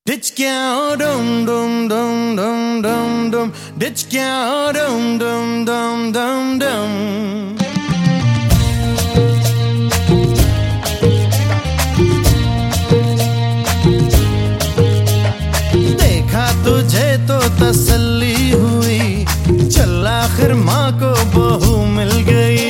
Ditch cow dum dum dum dum dum dum. Ditch cow dum dum dum dum dum. देखा तुझे तो तसल्ली हुई, चल आखिर माँ को बहू मिल गई।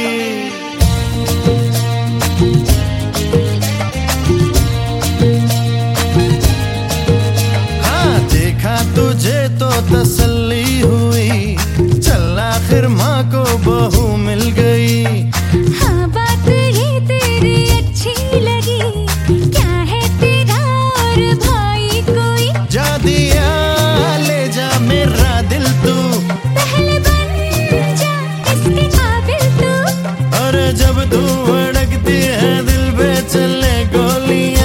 तुझे तो तसल्ली हुई, चल आखिर माँ को बहू मिल गई। हाँ बात ये तेरी अच्छी लगी, क्या है तेरा और भाई कोई? जा दिया ले जा मेरा दिल तू, पहले बन जा इसके काबिल तू। और जब तू भड़कती है दिल पे चले गोलियां।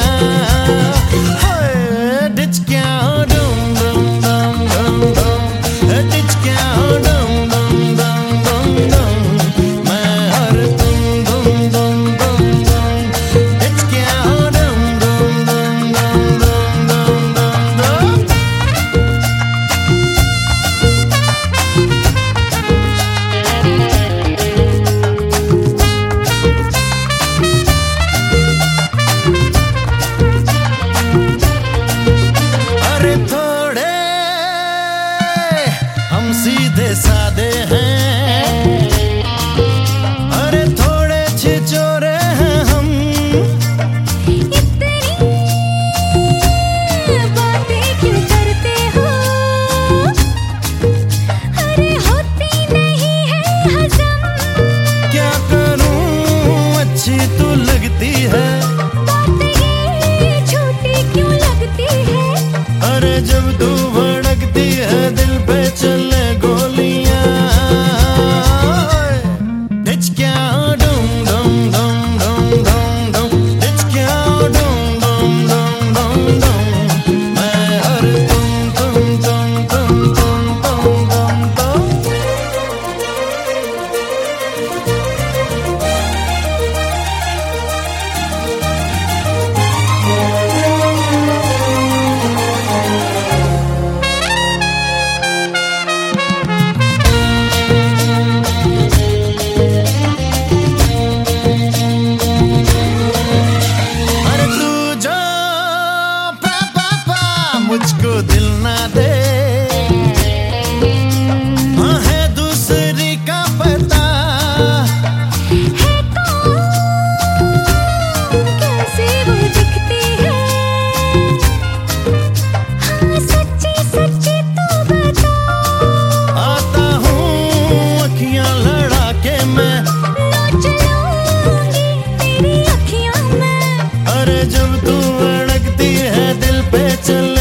सीधे सादे हैं, अरे थोड़े छिछोरे हैं हम। इतनी बातें क्यों करते हो? अरे होती नहीं है हजम। क्या करूं अच्छी तू लगती है, बात ये झूठी क्यों लगती है? अरे जब तू भड़कती है दिल पे चले मुझको दिल ना दे, हाँ है दूसरी का पता। है कौन कैसे वो दिखती है? हाँ सच्ची सच्ची तू बता। आता हूँ अखियाँ लड़ा के मैं, नाच लूंगी तेरी अखियों में। अरे जब तू अड़कती है दिल पे चले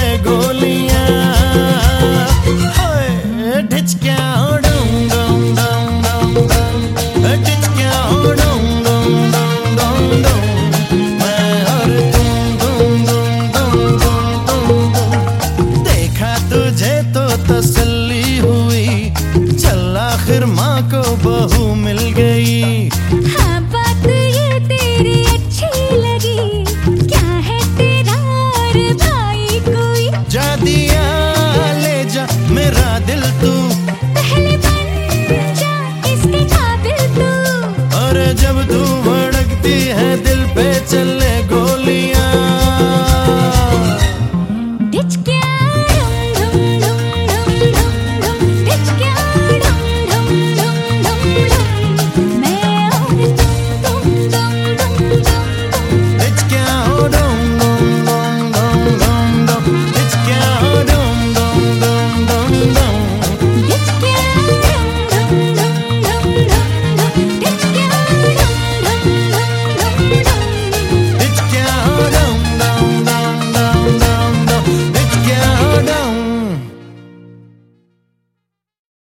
तसल्ली हुई, चल आखिर माँ को बहू मिल गई। हाँ बात ये तेरी अच्छी लगी, क्या है तेरा और भाई कोई? जा दिया